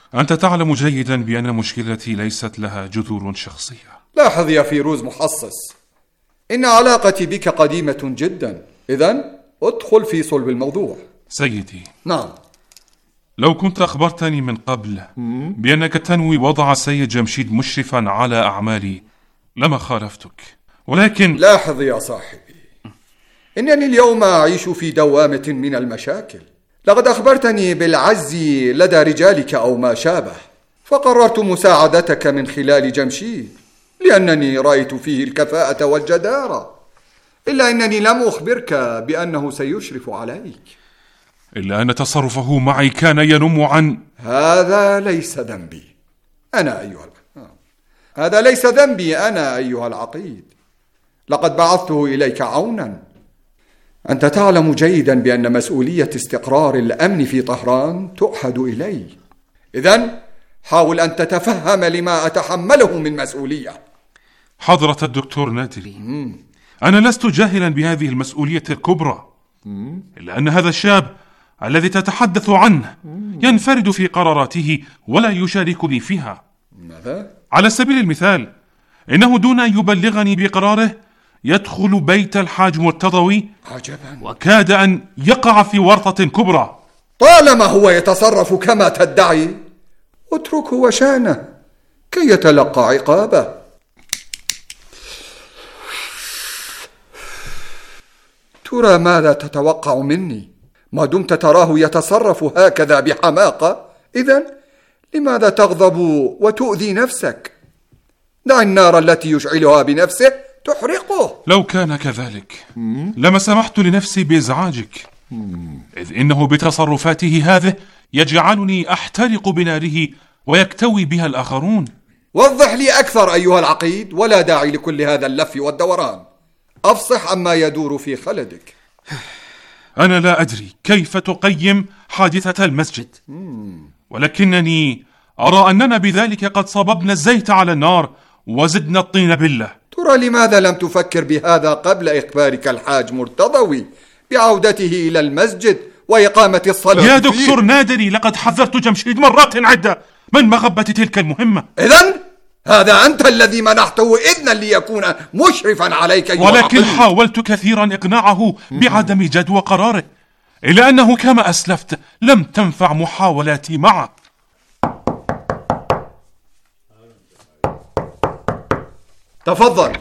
أنت تعلم جيدا بأن مشكلتي ليست لها جذور شخصية. لاحظ يا فيروز محصص، إن علاقتي بك قديمة جدا، إذن ادخل في صلب الموضوع. سيدي. نعم. لو كنت أخبرتني من قبل بأنك تنوي وضع السيد جمشيد مشرفا على أعمالي لما خالفتك، ولكن لاحظ يا صاحبي، إنني اليوم أعيش في دوامة من المشاكل. لقد أخبرتني بالعجز لدى رجالك أو ما شابه، فقررت مساعدتك من خلال جمشيد لأنني رأيت فيه الكفاءة والجدارة، إلا أنني لم أخبرك بأنه سيشرف عليك. إلا أن تصرفه معي كان ينم عن هذا ليس ذنبي أنا أيها العقيد. لقد بعثته إليك عونا. أنت تعلم جيدا بأن مسؤولية استقرار الأمن في طهران تؤحد إلي، إذن حاول أن تتفهم لما أتحمله من مسؤولية. حضرة الدكتور نادري، أنا لست جاهلا بهذه المسؤولية الكبرى، إلا أن هذا الشاب الذي تتحدث عنه ينفرد في قراراته ولا يشاركني فيها. ماذا؟ على سبيل المثال، إنه دون أن يبلغني بقراره يدخل بيت الحاج مرتضوي. عجبا. وكاد أن يقع في ورطة كبرى. طالما هو يتصرف كما تدعي اتركه وشانه كي يتلقى عقابه. ترى ماذا تتوقع مني؟ ما دمت تراه يتصرف هكذا بحماقة، إذن لماذا تغضب وتؤذي نفسك؟ دع النار التي يشعلها بنفسه تحرقه. لو كان كذلك لما سمحت لنفسي بإزعاجك، إذ إنه بتصرفاته هذه يجعلني أحترق بناره ويكتوي بها الآخرون. وضح لي أكثر أيها العقيد، ولا داعي لكل هذا اللف والدوران. أفصح عما يدور في خلدك. أنا لا أدري كيف تقيم حادثة المسجد، ولكنني أرى أننا بذلك قد صببنا الزيت على النار وزدنا الطين بالله. ترى لماذا لم تفكر بهذا قبل إخبارك الحاج مرتضوي بعودته إلى المسجد وإقامة الصلاة يا دكتور نادري، لقد حذرت جمشيد مرات عدة من مغبة تلك المهمة. إذن هذا أنت الذي منحته إذنا ليكون مشرفا عليك، ولكن حاولت كثيرا إقناعه بعدم جدوى قراره، إلا أنه كما أسلفت لم تنفع محاولاتي معه. تفضل.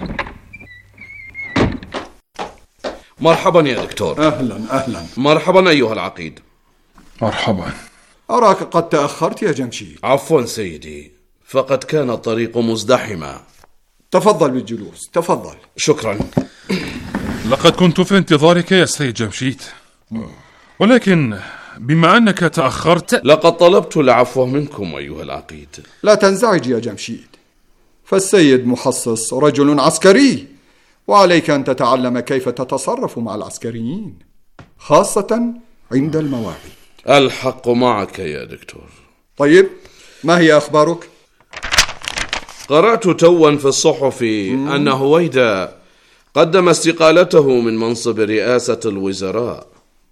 مرحبا يا دكتور. أهلا. مرحبا أيها العقيد. مرحبا. أراك قد تأخرت يا جمشيد. عفوا سيدي، فقد كان الطريق مزدحما. تفضل بالجلوس، تفضل. شكرا. لقد كنت في انتظارك يا سيد جمشيد، ولكن بما أنك تأخرت لقد طلبت العفو منكم أيها العقيد. لا تنزعج يا جمشيد، فالسيد محصص رجل عسكري، وعليك أن تتعلم كيف تتصرف مع العسكريين، خاصة عند المواعيد. الحق معك يا دكتور. طيب، ما هي أخبارك؟ قرأت توا في الصحف أن هويدا قدم استقالته من منصب رئاسة الوزراء،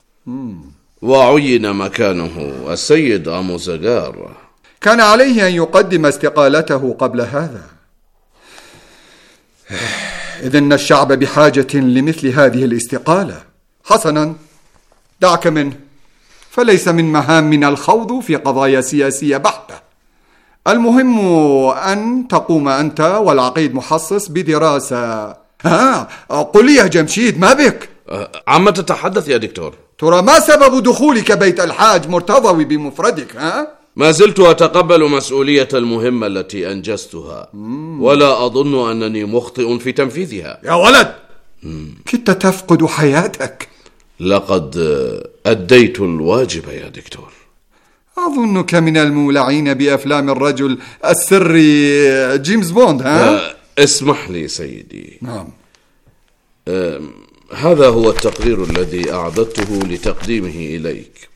وعين مكانه السيد أموزغار. كان عليه أن يقدم استقالته قبل هذا. إذن الشعب بحاجة لمثل هذه الاستقالة. حسنا، دعك منه، فليس من مهامنا الخوض في قضايا سياسية بحتة. المهم أن تقوم أنت والعقيد محصص بدراسة. قل لي يا جمشيد، ما بك؟ عما تتحدث يا دكتور؟ ترى ما سبب دخولك بيت الحاج مرتضوي بمفردك؟ ما زلت أتقبل مسؤولية المهمة التي أنجزتها، ولا أظن أنني مخطئ في تنفيذها. يا ولد، كنت تفقد حياتك. لقد أديت الواجب يا دكتور. أظنك من المولعين بأفلام الرجل السري جيمس بوند. اسمح لي سيدي. نعم. هذا هو التقرير الذي أعددته لتقديمه إليك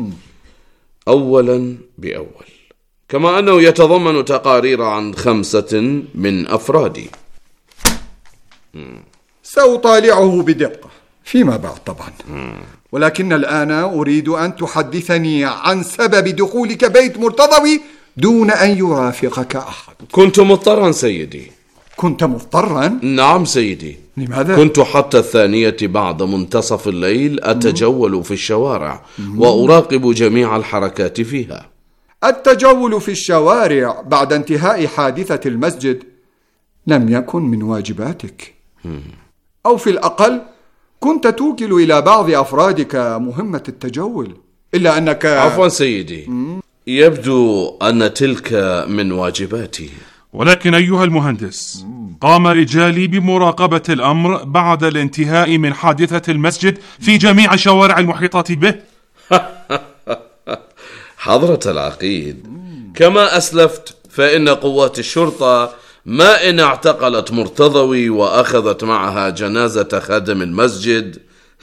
أولا بأول، كما أنه يتضمن تقارير عن 5 من أفرادي. سأطالعه بدقة فيما بعد طبعا، ولكن الآن أريد أن تحدثني عن سبب دخولك بيت مرتضوي دون أن يرافقك أحد. كنت مضطرا سيدي. كنت مضطرا؟ نعم سيدي. لماذا؟ كنت حتى 2 بعد منتصف الليل أتجول في الشوارع وأراقب جميع الحركات فيها. التجول في الشوارع بعد انتهاء حادثة المسجد لم يكن من واجباتك، أو في الأقل كنت توكل إلى بعض أفرادك مهمة التجول، إلا أنك... عفوا سيدي، يبدو أن تلك من واجباتي. ولكن أيها المهندس، قام رجالي بمراقبة الأمر بعد الانتهاء من حادثة المسجد في جميع الشوارع المحيطة به. حضرة العقيد، كما أسلفت فإن قوات الشرطة ما إن اعتقلت مرتضوي وأخذت معها جنازة خادم المسجد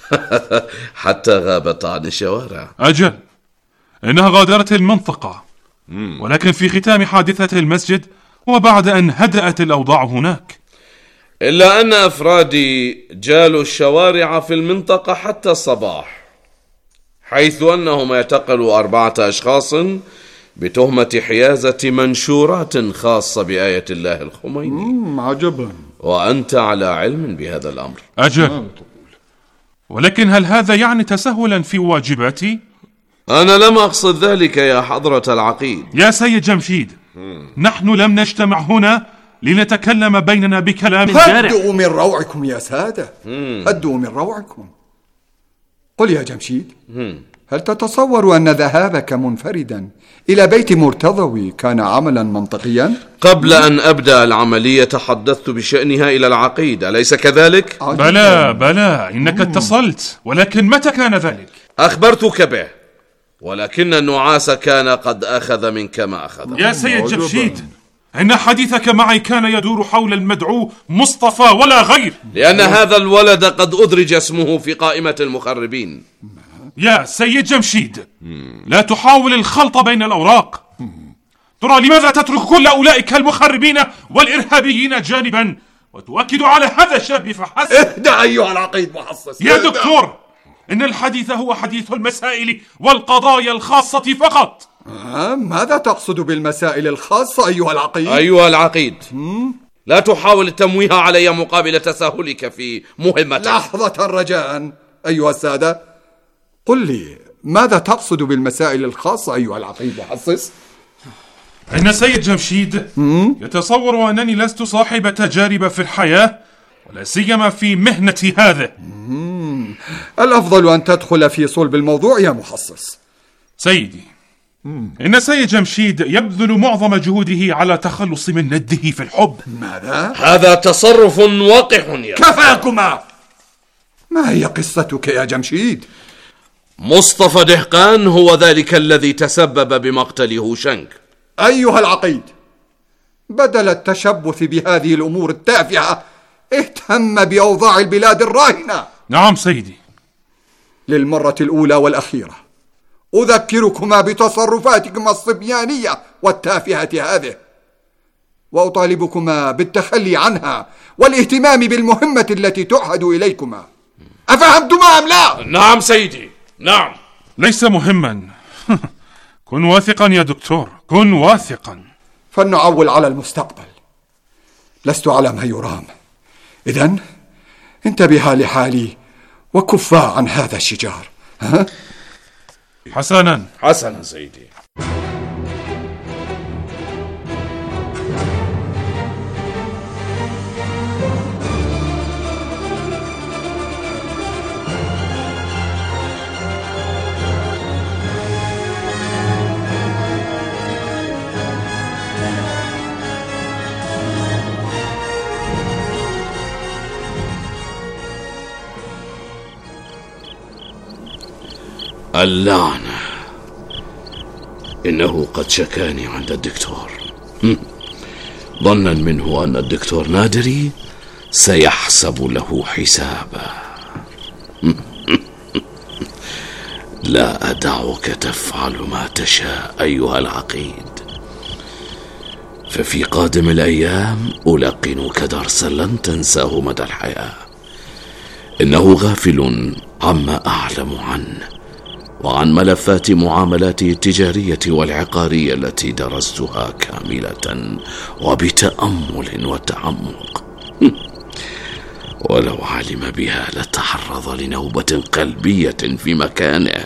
حتى غابت عن الشوارع. أجل، إنها غادرت المنطقة، ولكن في ختام حادثة المسجد وبعد أن هدأت الأوضاع هناك. إلا أن أفرادي جالوا الشوارع في المنطقة حتى الصباح، حيث أنهم اعتقلوا 4 أشخاص بتهمة حيازة منشورات خاصة بآية الله الخميني. عجبا. وأنت على علم بهذا الأمر. أجل، ولكن هل هذا يعني تسهلا في واجباتي؟ أنا لم أقصد ذلك يا حضرة العقيد. يا سيد جمشيد، نحن لم نجتمع هنا لنتكلم بيننا بكلام جارح. هدؤوا من روعكم يا سادة، هدؤوا من روعكم. قل يا جمشيد، هل تتصور أن ذهابك منفردا إلى بيت مرتضوي كان عملا منطقيا؟ قبل أن أبدأ العملية تحدثت بشأنها إلى العقيد، أليس كذلك؟ بلى، إنك اتصلت، ولكن متى كان ذلك؟ أخبرتك به، ولكن النعاس كان قد أخذ منك ما أخذ. يا سيد جمشيد، إن حديثك معي كان يدور حول المدعو مصطفى ولا غير، لأن هذا الولد قد أدرج اسمه في قائمة المخربين. يا سيد جمشيد، لا تحاول الخلط بين الأوراق. ترى لماذا تترك كل أولئك المخربين والإرهابيين جانبا وتؤكد على هذا الشاب فحسب؟ اهدأ أيها العقيد محصص يا دكتور، إن الحديث هو حديث المسائل والقضايا الخاصة فقط. ماذا تقصد بالمسائل الخاصة أيها العقيد؟ أيها العقيد، لا تحاول التمويه علي مقابل تساهلك في مهمتك. لحظة رجاء أيها السادة، قل لي ماذا تقصد بالمسائل الخاصة أيها العقيد محصص؟ إن سيد جمشيد يتصور أنني لست صاحب تجارب في الحياة، ولا سيما في مهنة هذا. الأفضل أن تدخل في صلب الموضوع يا محصص. سيدي، إن سيد جمشيد يبذل معظم جهوده على تخلص من نده في الحب. ماذا؟ هذا تصرف وقح يا كفاكما. ما هي قصتك يا جمشيد؟ مصطفى دهقان هو ذلك الذي تسبب بمقتل هوشنك. أيها العقيد، بدل التشبث بهذه الأمور التافهة اهتم بأوضاع البلاد الراهنة. نعم سيدي. للمرة الأولى والأخيرة أذكركما بتصرفاتكما الصبيانية والتافهة هذه، وأطالبكما بالتخلي عنها والاهتمام بالمهمة التي تعهد إليكما. أفهمتما أم لا؟ نعم سيدي، نعم. ليس مهما. كن واثقا يا دكتور، كن واثقا. فلنعول على المستقبل، لست على ما يرام. إذن انتبها لحالي وكفا عن هذا الشجار. حسنا سيدي. اللعنة، إنه قد شكاني عند الدكتور، ظنا منه أن الدكتور نادري سيحسب له حسابا. لا أدعك تفعل ما تشاء أيها العقيد، ففي قادم الأيام ألقنك درسا لن تنساه مدى الحياة. إنه غافل عما أعلم عنه وعن ملفات معاملاته التجارية والعقارية التي درستها كاملة وبتأمل وتعمق. ولو علم بها لتعرض لنوبة قلبية في مكانه.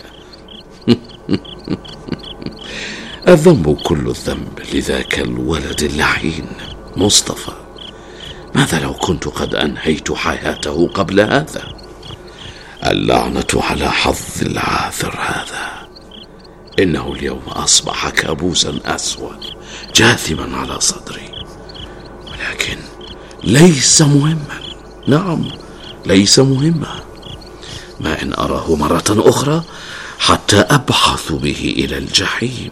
الذنب كل الذنب لذاك الولد اللعين مصطفى. ماذا لو كنت قد أنهيت حياته قبل هذا؟ اللعنة على حظ العاثر هذا. إنه اليوم أصبح كابوسا أسود جاثما على صدري، ولكن ليس مهما. نعم، ليس مهما. ما إن أراه مرة أخرى حتى أبحث به إلى الجحيم.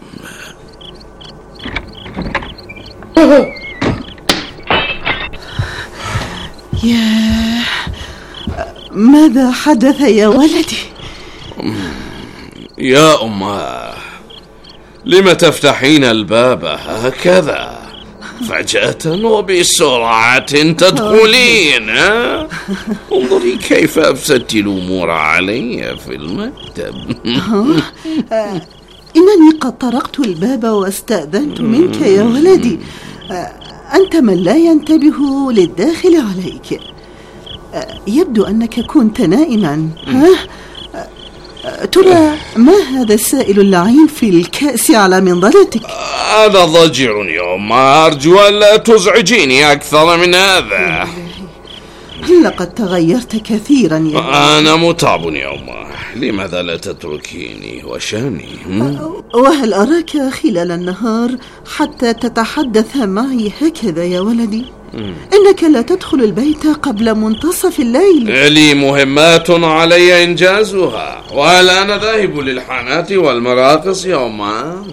ياه، ماذا حدث يا ولدي؟ يا أماه، لم تفتحين الباب هكذا فجأة وبسرعة تدخلين؟ انظري كيف أفسدت الأمور علي في المكتب. إنني قد طرقت الباب واستأذنت منك يا ولدي. أنت من لا ينتبه للداخل عليك. يبدو أنك كنت نائما. ترى ما هذا السائل اللعين في الكأس على منضلتك؟ أنا ضجر يا أم، أرجو أن لا تزعجيني أكثر من هذا. لقد تغيرت كثيرا يا أنا متعب يا أم، لماذا لا تتركيني وشاني؟ وهل أراك خلال النهار حتى تتحدث معي هكذا يا ولدي؟ إنك لا تدخل البيت قبل منتصف الليل. لي مهمات علي إنجازها، وهل أنا ذاهب للحانات والمراقص يا أم؟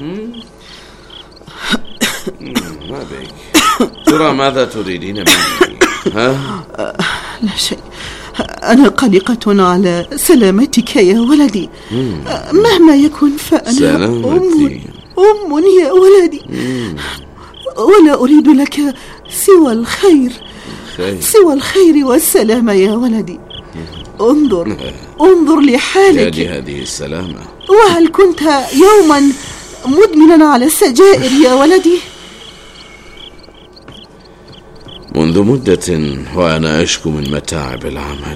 ما بك؟ ترى ماذا تريدين مني؟ لا شيء، أنا قلقة على سلامتك يا ولدي. مهما يكن فأنا أم يا ولدي، ولا أريد لك سوى الخير والسلامة يا ولدي. انظر لحالك. هذه السلامة. وهل كنت يوما مدمنا على السجائر يا ولدي؟ منذ مدة وأنا أشكو من متاعب العمل.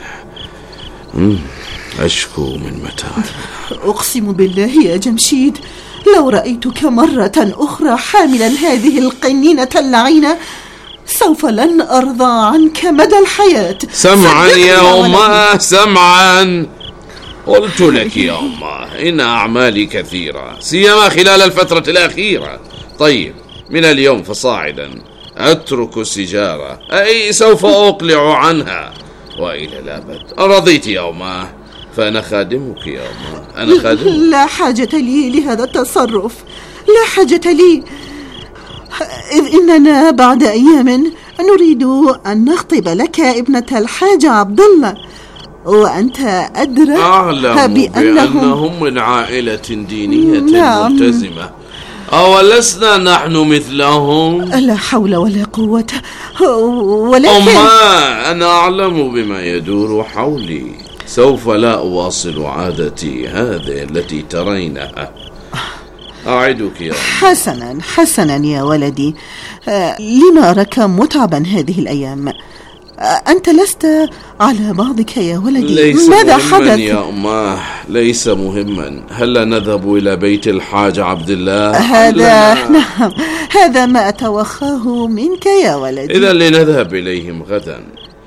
أشكو من متاعب. أقسم بالله يا جمشيد، لو رأيتك مرة أخرى حاملا هذه القنينة اللعينة سوف لن أرضى عنك مدى الحياة. سمعا يا أمه، سمعا. قلت لك يا أمه إن أعمالي كثيرة، سيما خلال الفترة الأخيرة. طيب، من اليوم فصاعدا أترك السجارة، أي سوف أقلع عنها وإلى الأبد. أرضيت يا أمه؟ فأنا خادمك يا أمه، أنا خادمك. لا حاجة لي لهذا التصرف، لا حاجة لي، إذ إننا بعد أيام نريد أن نخطب لك ابنة الحاج عبد الله، وأنت أدرى بأنهم من عائلة دينية ملتزمة. أولسنا نحن مثلهم؟ لا حول ولا قوة. ولكن أما أنا أعلم بما يدور حولي. سوف لا أواصل عادتي هذه التي ترينها. أعدك يا أم. حسنا يا ولدي. لما أراك متعبا هذه الأيام؟ أنت لست على بعضك يا ولدي. ليس ماذا مهما حدث يا أماه، ليس مهما. هل نذهب إلى بيت الحاج عبد الله؟ نعم، هذا ما أتوخاه منك يا ولدي. إذا لنذهب إليهم غدا.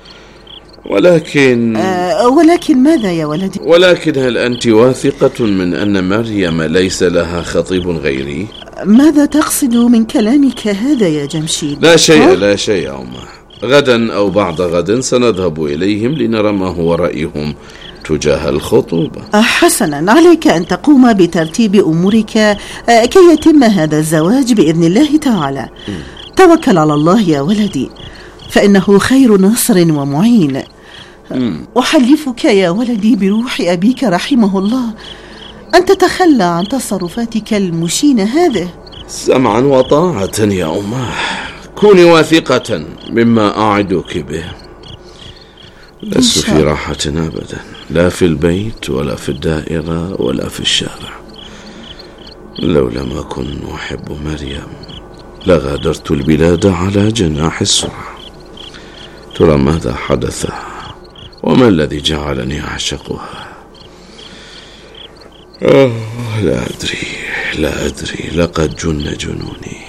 ولكن ماذا يا ولدي؟ ولكن هل أنت واثقة من أن مريم ليس لها خطيب غيري؟ ماذا تقصد من كلامك هذا يا جمشيد؟ لا شيء يا أمه. غدا أو بعد غد سنذهب إليهم لنرى ما هو رأيهم تجاه الخطوبة. حسنا، عليك أن تقوم بترتيب أمورك كي يتم هذا الزواج بإذن الله تعالى. توكل على الله يا ولدي، فإنه خير ناصر ومعين. أحلفك يا ولدي بروح أبيك رحمه الله أن تتخلى عن تصرفاتك المشينة هذه. سمعا وطاعة يا أمه، كوني واثقة مما أعدك به. لست في راحة أبدا. لا في البيت ولا في الدائرة ولا في الشارع. لو لم أكن أحب مريم لغادرت البلاد على جناح السرعة. ترى ماذا حدث وما الذي جعلني أعشقها؟ لا أدري لقد جن جنوني.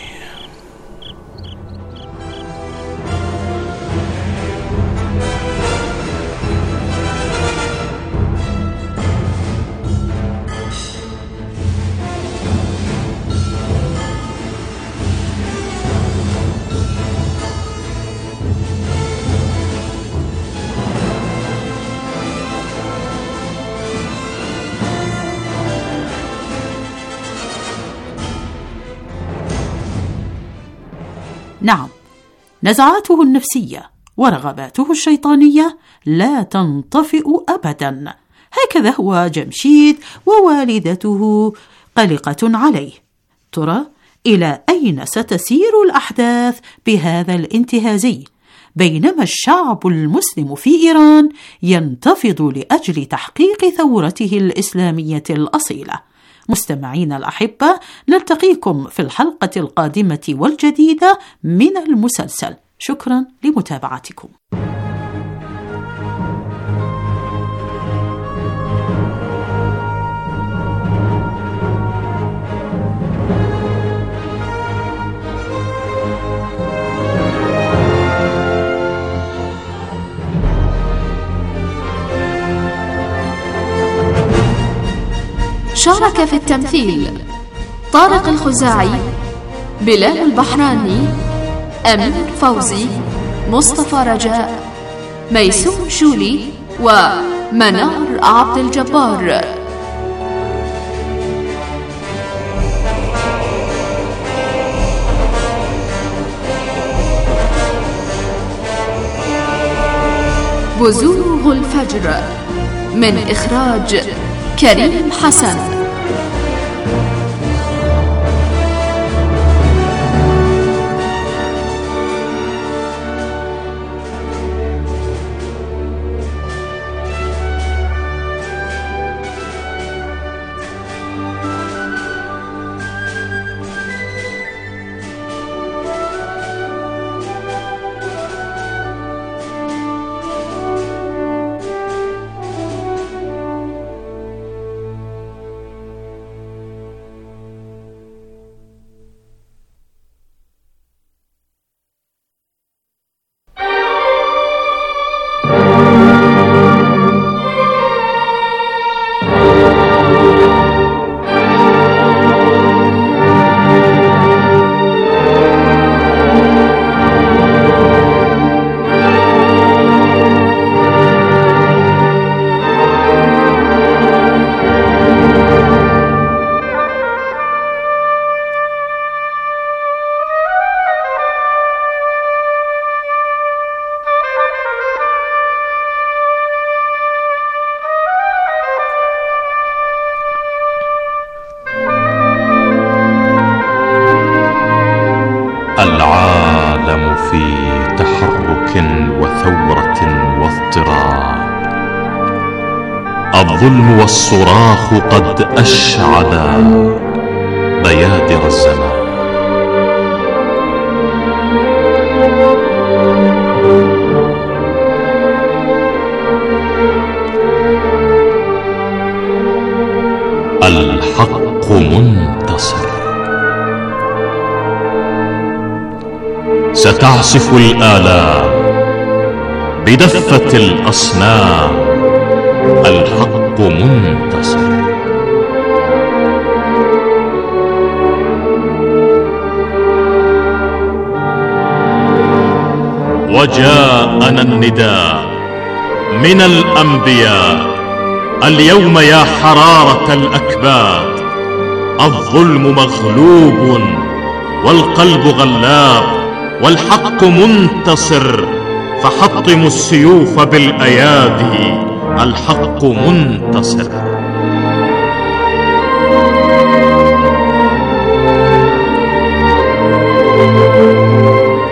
نعم، نزعاته النفسية ورغباته الشيطانية لا تنطفئ أبدا. هكذا هو جمشيد، ووالدته قلقة عليه. ترى إلى أين ستسير الأحداث بهذا الانتهازي، بينما الشعب المسلم في إيران ينتفض لأجل تحقيق ثورته الإسلامية الأصيلة؟ مستمعين الأحبة، نلتقيكم في الحلقة القادمة والجديدة من المسلسل. شكرا لمتابعتكم. شارك في التمثيل طارق الخزاعي، بلال البحراني، أمير فوزي، مصطفى رجاء، ميسون شولي، ومنار عبد الجبار. بزوغ الفجر من إخراج كريم حسن. العالم في تحرك وثورة واضطراب. الظلم والصراخ قد أشعلا بيادر الزمان. الحق منتصر. ستعزف الآلام بدفة الأصنام. الحق منتصر. وجاءنا النداء من الأنبياء اليوم يا حرارة الأكباد. الظلم مغلوب والقلب غلاب والحق منتصر. فحطموا السيوف بالأيادي. الحق منتصر.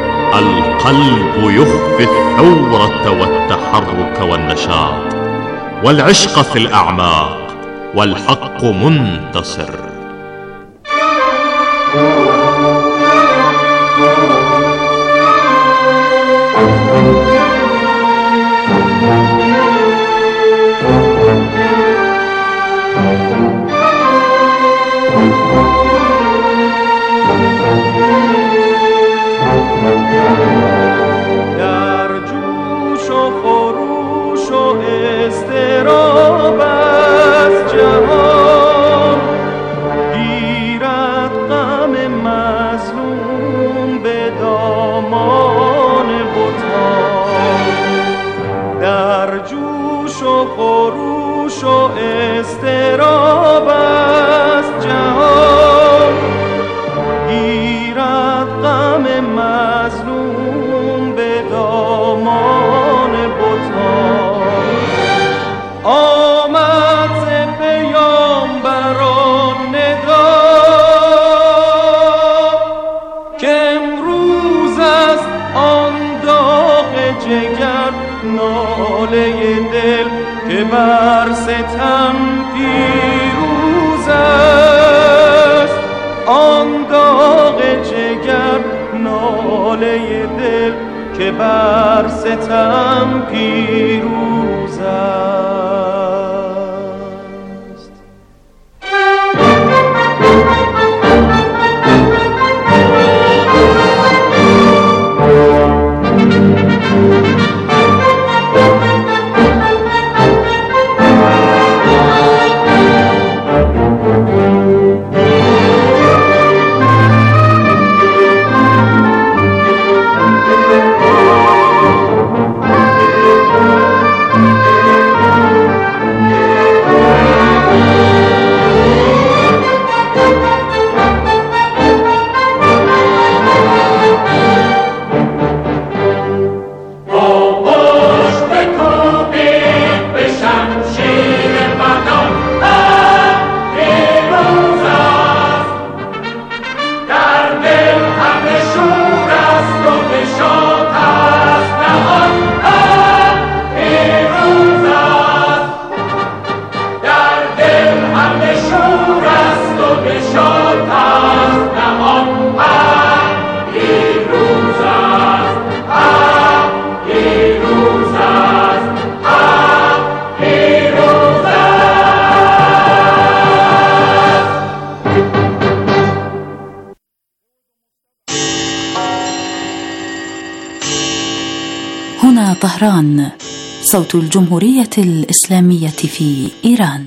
القلب يخفي الثورة والتحرك والنشاط. والعشق في الأعماق، والحق منتصر. در جوش و خروش و اضطراب از جهان گیرد غم مظلوم به دامان بتان. در جوش و خروش و اضطراب از جهان گیرد غم مظلوم به دامان بتان. آمد ز پیامبران ندا که امروز است آن داغ جگر، ناله دل که بر ستم پیروز است. آن داغ جگر، ناله دل که بر ستم پیروز است. هنا طهران، صوت الجمهورية الإسلامية في إيران.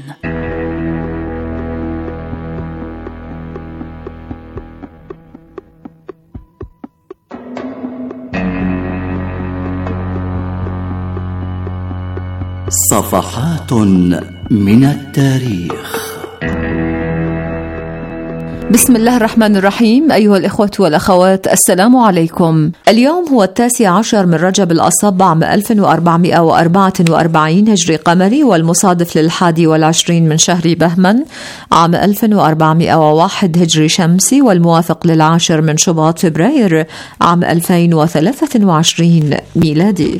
صفحات من التاريخ. بسم الله الرحمن الرحيم. أيها الإخوة والأخوات، السلام عليكم. اليوم هو 19 من رجب الأصب عام 1444 هجري قمري، والمصادف ل21 من شهر بهمن عام 1401 هجري شمسي، والموافق ل10 من شباط فبراير عام 2023 ميلادي.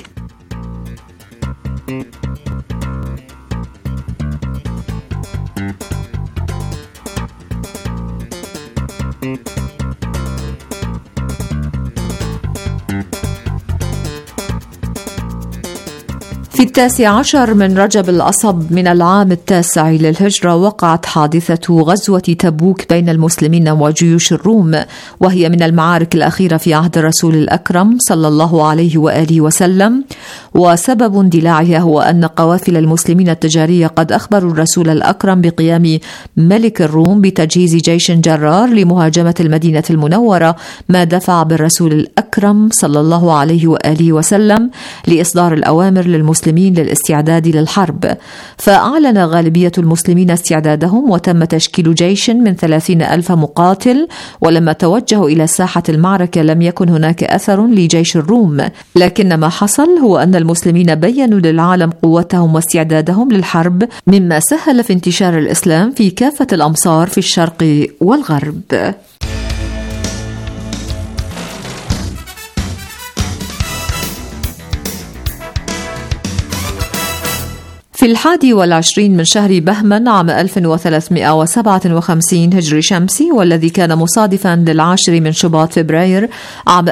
في 19 من رجب الأصب من العام 9 للهجرة وقعت حادثة غزوة تبوك بين المسلمين وجيوش الروم، وهي من المعارك الأخيرة في عهد الرسول الأكرم صلى الله عليه وآله وسلم. وسبب اندلاعها هو أن قوافل المسلمين التجارية قد أخبروا الرسول الأكرم بقيام ملك الروم بتجهيز جيش جرار لمهاجمة المدينة المنورة، ما دفع بالرسول الأكرم صلى الله عليه وآله وسلم لإصدار الأوامر للمسلمين للاستعداد للحرب. فأعلن غالبية المسلمين استعدادهم، وتم تشكيل جيش من 30,000 مقاتل. ولما توجهوا إلى ساحة المعركة لم يكن هناك أثر لجيش الروم، لكن ما حصل هو أن المسلمين بيّنوا للعالم قوتهم واستعدادهم للحرب، مما سهل في انتشار الإسلام في كافة الأمصار في الشرق والغرب. في 21 من شهر بهمن عام 1357 هجري شمسي، والذي كان مصادفا لل10 من شباط فبراير عام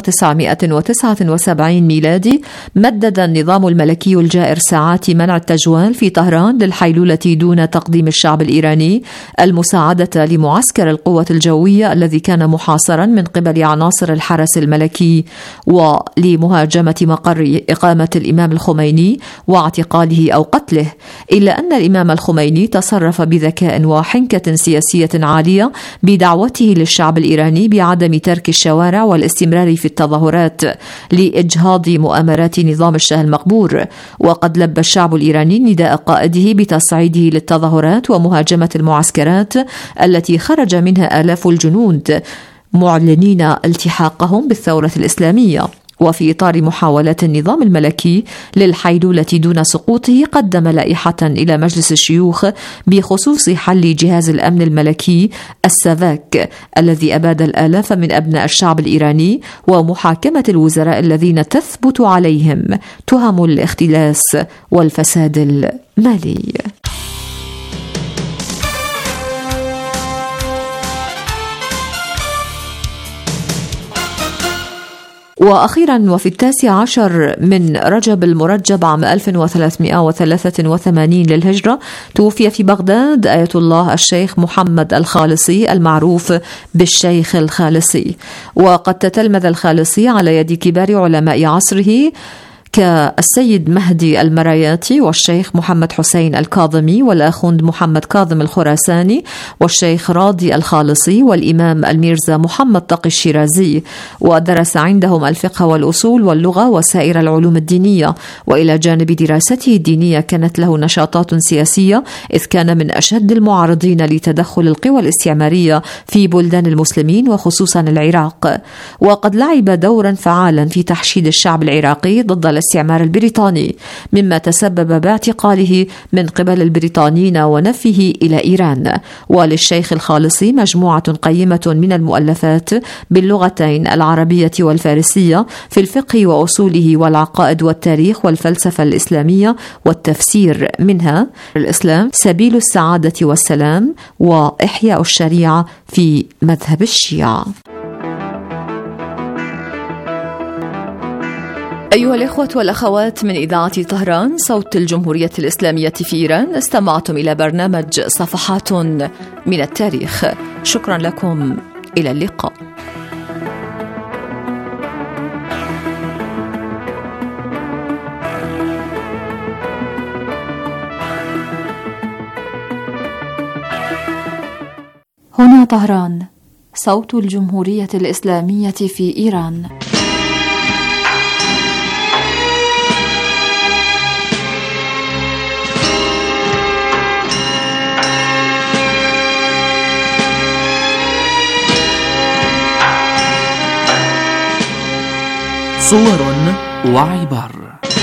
1979 ميلادي، مدد النظام الملكي الجائر ساعات منع التجوال في طهران للحيلولة دون تقديم الشعب الإيراني المساعدة لمعسكر القوة الجوية الذي كان محاصرا من قبل عناصر الحرس الملكي، ولمهاجمة مقر إقامة الإمام الخميني واعتقاله أو قتله، إلا أن الإمام الخميني تصرف بذكاء وحنكة سياسية عالية بدعوته للشعب الإيراني بعدم ترك الشوارع والاستمرار في التظاهرات لإجهاض مؤامرات نظام الشاه المقبور. وقد لبى الشعب الإيراني نداء قائده بتصعيده للتظاهرات ومهاجمة المعسكرات التي خرج منها آلاف الجنود معلنين التحاقهم بالثورة الإسلامية. وفي إطار محاولات النظام الملكي للحيلولة دون سقوطه، قدم لائحة إلى مجلس الشيوخ بخصوص حل جهاز الأمن الملكي السافاك الذي أباد الآلاف من أبناء الشعب الإيراني، ومحاكمة الوزراء الذين تثبت عليهم تهم الاختلاس والفساد المالي. وأخيرا، وفي 19 من رجب المرجب عام 1383 للهجرة، توفي في بغداد آية الله الشيخ محمد الخالصي المعروف بالشيخ الخالصي. وقد تتلمذ الخالصي على يد كبار علماء عصره كالسيد مهدي المراياتي والشيخ محمد حسين الكاظمي والأخوند محمد كاظم الخراساني والشيخ راضي الخالصي والإمام الميرزا محمد تقي الشيرازي، ودرس عندهم الفقه والأصول واللغة وسائر العلوم الدينية. وإلى جانب دراسته الدينية كانت له نشاطات سياسية، إذ كان من أشد المعارضين لتدخل القوى الاستعمارية في بلدان المسلمين وخصوصا العراق. وقد لعب دورا فعالا في تحشيد الشعب العراقي ضد الاستعمار البريطاني، مما تسبب باعتقاله من قبل البريطانيين ونفيه إلى إيران. وللشيخ الخالصي مجموعة قيمة من المؤلفات باللغتين العربية والفارسية في الفقه وأصوله والعقائد والتاريخ والفلسفة الإسلامية والتفسير، منها الإسلام سبيل السعادة والسلام وإحياء الشريعة في مذهب الشيعة. أيها الإخوة والأخوات من إذاعة طهران صوت الجمهورية الإسلامية في إيران، استمعتم إلى برنامج صفحات من التاريخ. شكرا لكم، إلى اللقاء. هنا طهران صوت الجمهورية الإسلامية في إيران. صور وعبر.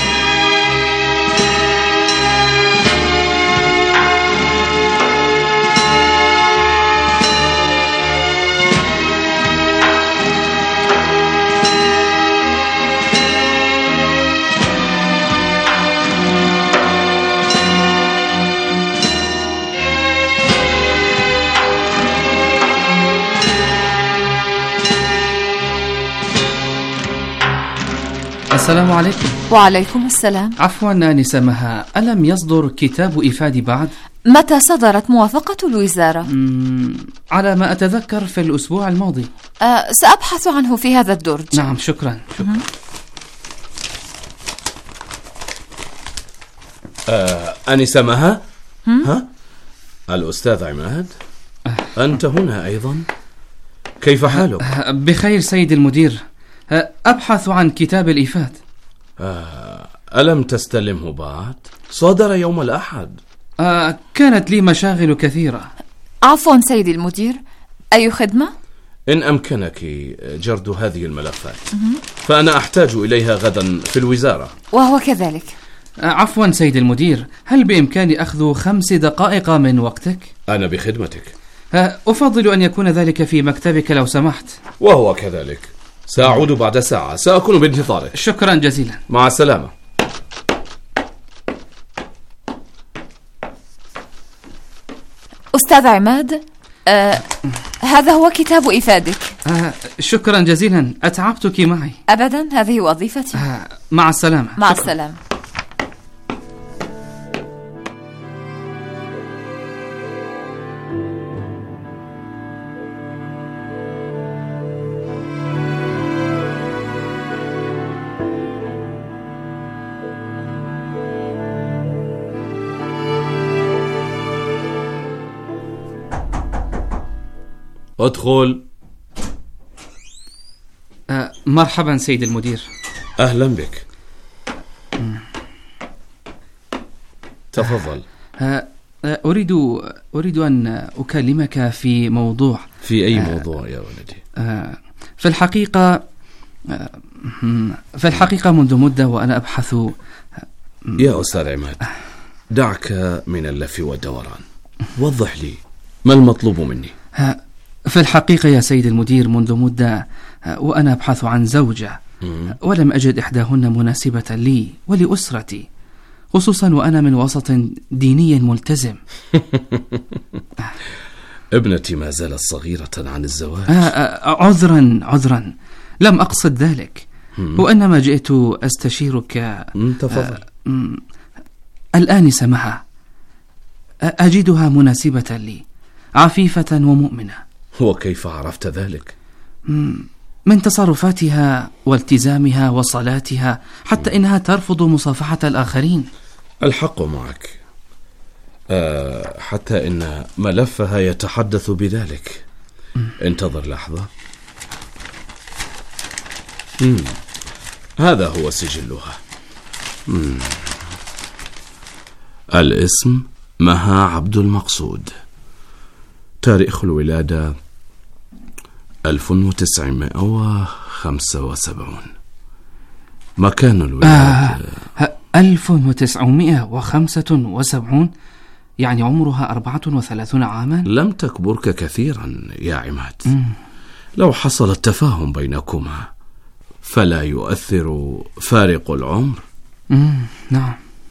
السلام عليكم. وعليكم السلام. عفوا آنسة مها، ألم يصدر كتاب إفادة بعد؟ متى صدرت موافقة الوزارة؟ على ما أتذكر في الأسبوع الماضي. سأبحث عنه في هذا الدرج. نعم، شكرا. آنسة مها؟ ها؟ الأستاذ عماد؟ أنت هنا أيضا؟ كيف حالك؟ بخير سيد المدير، أبحث عن كتاب الإفادة. ألم تستلمه بعد؟ صدر يوم الأحد. كانت لي مشاغل كثيرة. عفوا سيدي المدير، أي خدمة؟ إن أمكنك جرد هذه الملفات، فأنا أحتاج إليها غدا في الوزارة. وهو كذلك. عفوا سيد المدير، هل بإمكاني أخذ 5 دقائق من وقتك؟ أنا بخدمتك. أفضل أن يكون ذلك في مكتبك لو سمحت. وهو كذلك، سأعود بعد ساعة، سأكون بانتظارك. شكرا جزيلا. مع السلامة. أستاذ عماد، هذا هو كتاب إفادك. شكرا جزيلا، أتعبتك معي. أبدا، هذه وظيفتي. مع السلامة. مع السلامة. ادخل. مرحبا سيد المدير. أهلا بك. تفضل. أريد أن أكلمك في موضوع. في أي موضوع يا ولدي؟ في الحقيقة منذ مدة وأنا أبحث. يا أستاذ عماد، دعك من اللف والدوران، وضح لي ما المطلوب مني. في الحقيقة يا سيد المدير، منذ مدة وأنا أبحث عن زوجة، ولم أجد إحداهن مناسبة لي ولأسرتي، خصوصا وأنا من وسط ديني ملتزم. ابنتي ما زالت صغيرة عن الزواج. عذرا، لم أقصد ذلك، وإنما جئت أستشيرك. تفضل. الآنسة مها أجدها مناسبة لي، عفيفة ومؤمنة. وكيف عرفت ذلك؟ من تصرفاتها والتزامها وصلاتها، حتى إنها ترفض مصافحة الآخرين. الحق معك، حتى إن ملفها يتحدث بذلك. انتظر لحظة. هذا هو سجلها. الاسم مها عبد المقصود، تاريخ الولادة 1975، مكان الولادة 1975، يعني عمرها 34 عاما. لم تكبرك كثيرا يا عماد. لو حصل التفاهم بينكما فلا يؤثر فارق العمر. نعم.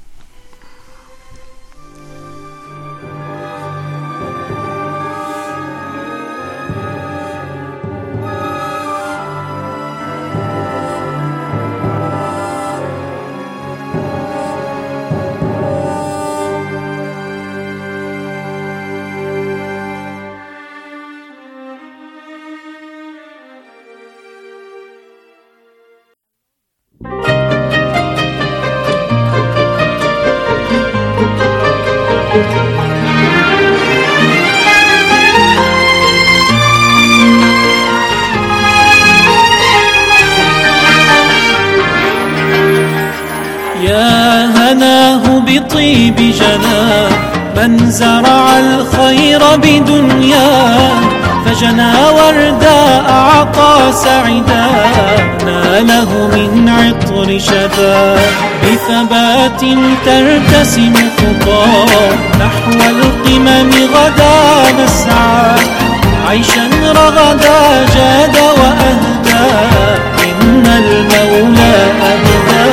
يا هناه بطيب جناه من زرع الخير بدنياه، فجنى وردا أعطى سعدا ناله من عطر شذا. بثبات ترتسم خطى نحو القمم غدا نسعى، عيشا رغدا جاد وأهدى إن المولى أهدى.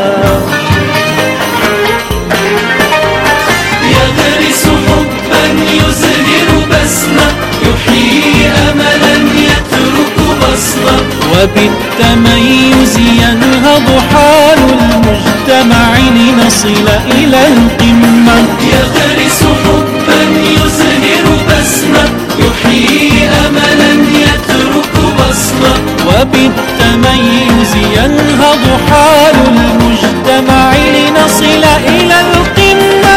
يغرس حبا يزهر بسمة، يحيي أملا يترك بصمة، وبالتميز ينهض حال المجتمع لنصل إلى القمة. يغرس حبا يزهر بسمة، يحيي أملا يترك بصمة، وبالتميز ينهض حال المجتمع لنصل إلى القمة.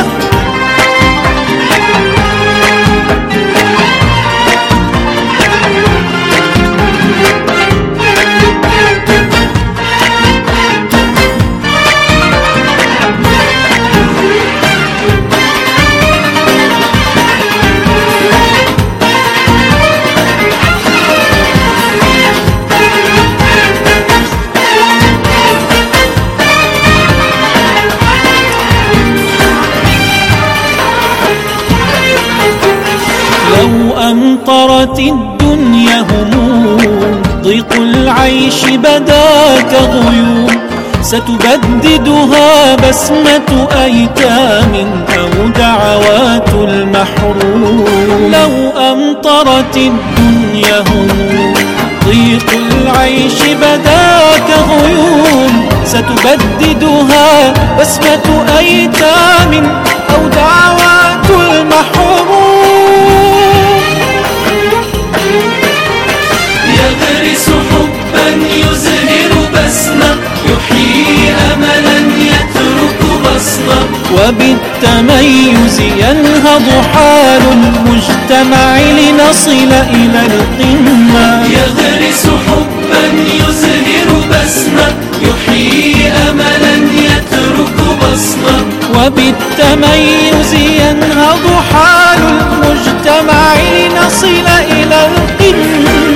أمطرت الدنيا هموم، ضيق العيش بدا كغيوم، ستبددها بسمة أيتام أو دعوات المحروم. لو أمطرت الدنيا هموم ضيق العيش بداك غيوم، ستبددها بسمة أيتام أو دعوات المحروم. يغرس حبا يزهر بسمة، يحيي أملا يترك بصمة، وبالتميز ينهض حال المجتمع لنصل إلى القمة. يغرس حبا يزهر بسمة، يحيي أملا يترك بصمة، وبالتميز ينهض حال المجتمع لنصل إلى القمة.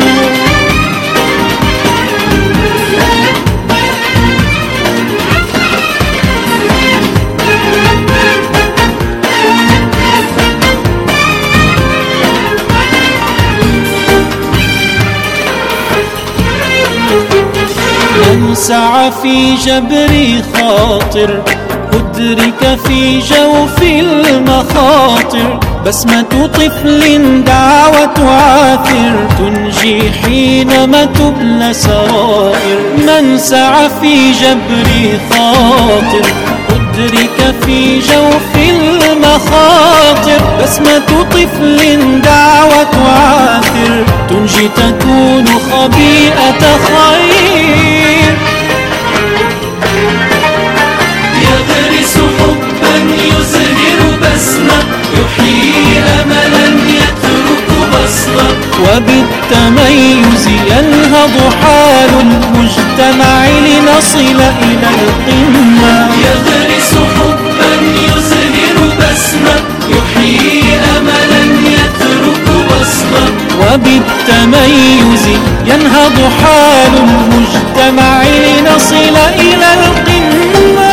من سعى في جبر خاطر أدرك في جوف المخاطر، بسمة طفل دعوة عاثر تنجي حينما تبلى سرائر. من سعى في جبر خاطر أدرك في جوف المخاطر، بسمة طفل دعوة عاثر تنجي تكون خبيئة خير. يغرس حبا يزهر بسمة، يحيي أملا يترك بصمة، وبالتميز ينهض حال المجتمع لنصل إلى القمة. يغرس حبا يزهر بسمة، يحيي أملا يترك بصمة، وبالتميز ينهض حال المجتمع لنصل إلى القمة.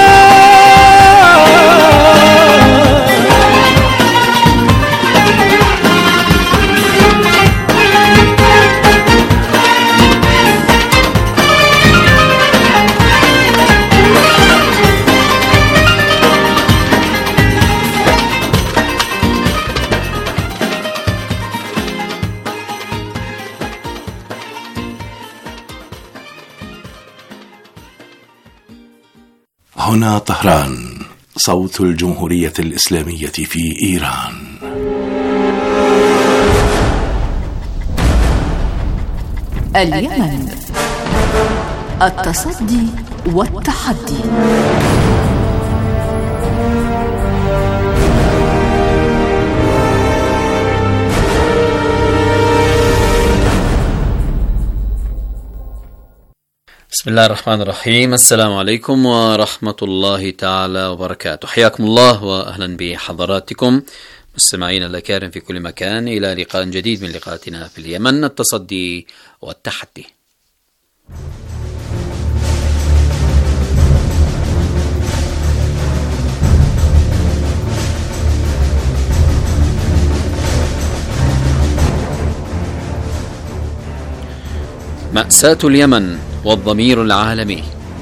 هنا طهران، صوت الجمهورية الإسلامية في إيران. اليمن، التصدي والتحدي. بسم الله الرحمن الرحيم. السلام عليكم ورحمة الله تعالى وبركاته. حياكم الله وأهلا بحضراتكم مستمعينا الأكارم في كل مكان إلى لقاء جديد من لقاءاتنا في اليمن، التصدي والتحدي. مأساة اليمن والضمير العالمي.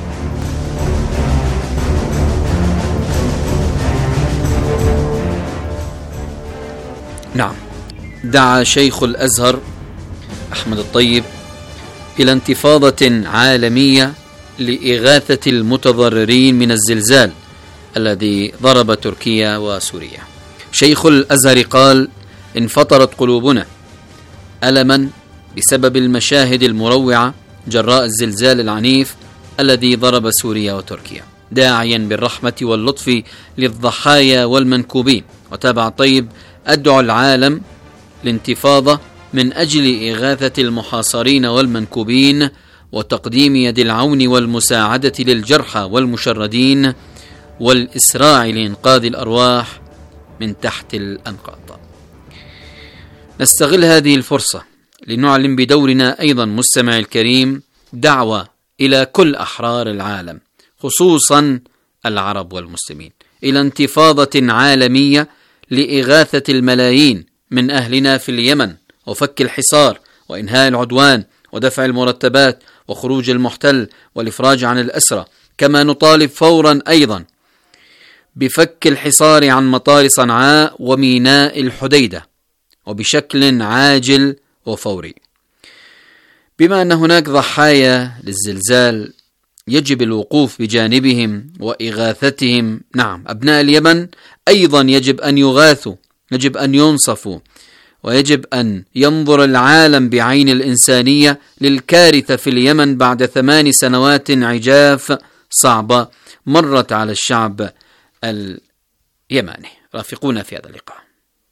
نعم، دعا شيخ الأزهر أحمد الطيب إلى انتفاضة عالمية لإغاثة المتضررين من الزلزال الذي ضرب تركيا وسوريا. شيخ الأزهر قال: انفطرت قلوبنا ألما بسبب المشاهد المروعة جراء الزلزال العنيف الذي ضرب سوريا وتركيا، داعيا بالرحمة واللطف للضحايا والمنكوبين. وتابع طيب: أدعو العالم لانتفاضة من أجل إغاثة المحاصرين والمنكوبين وتقديم يد العون والمساعدة للجرحى والمشردين والإسراع لإنقاذ الأرواح من تحت الأنقاض. نستغل هذه الفرصة لنعلن بدورنا أيضا مستمع الكريم دعوة إلى كل أحرار العالم خصوصا العرب والمسلمين إلى انتفاضة عالمية لإغاثة الملايين من أهلنا في اليمن وفك الحصار وإنهاء العدوان ودفع المرتبات وخروج المحتل والإفراج عن الأسرى كما نطالب فورا أيضا بفك الحصار عن مطار صنعاء وميناء الحديدة وبشكل عاجل وفوري. بما أن هناك ضحايا للزلزال يجب الوقوف بجانبهم وإغاثتهم. نعم، أبناء اليمن أيضا يجب أن يغاثوا، يجب أن ينصفوا، ويجب أن ينظر العالم بعين الإنسانية للكارثة في اليمن بعد 8 سنوات عجاف صعبة مرت على الشعب اليمني. رافقونا في هذا اللقاء.